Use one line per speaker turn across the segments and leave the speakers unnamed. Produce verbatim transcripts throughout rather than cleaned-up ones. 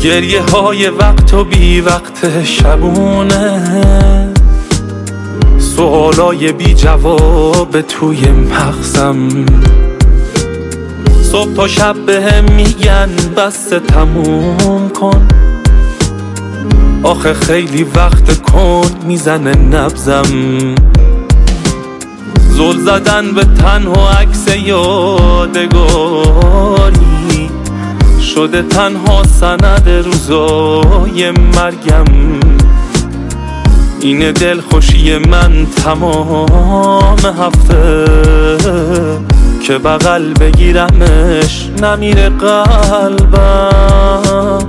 گریه های وقت و بی وقت شبونه، سوالای بی جواب توی مغزم. صبح تا شب بهم میگن بسته تموم کن، آخه خیلی وقت کن میزنه نبزم. زل زدن به تن و عکس یادگاری شده تنها سند روزای مرگم. اینه دلخوشی من تمام هفته که بغل بگیرمش نمیره قلبم.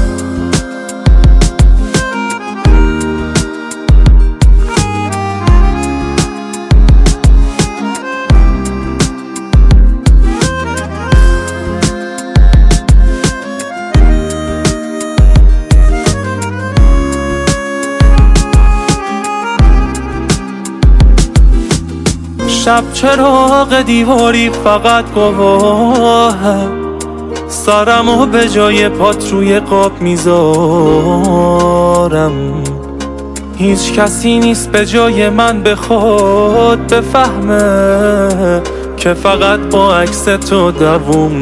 شب چراغ دیواری فقط گواهه، سرمو به جای پات روی قاب میذارم. هیچ کسی نیست به جای من بخواد بفهمه که فقط با عکس تو دووم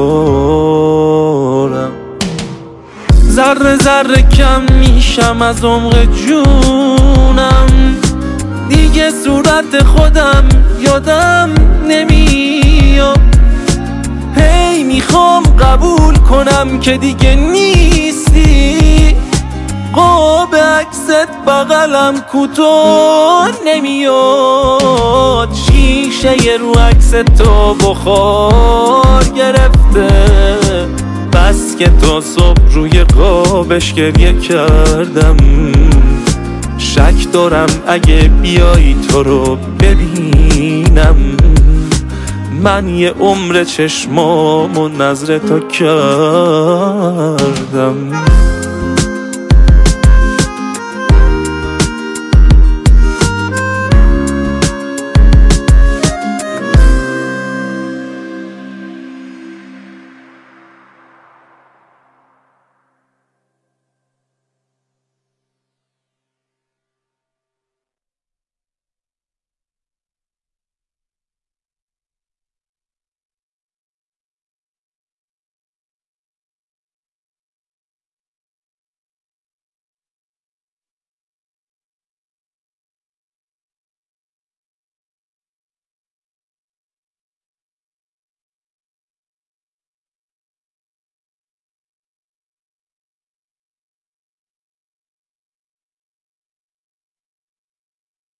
بیارم. ذره ذره کم میشم از عمق جونم، دیگه صورت خودم یادم نمیاد. هی میخوام قبول کنم که دیگه نیستی، قاب عکست بغلم کوتاه نمیاد. شیشه رو عکس تو بخار گرفته، بس که تا صبح روی قابش گریه کردم. شک دارم اگه بیایی تو رو ببینم، من یه عمر چشمامو نظر تو کردم.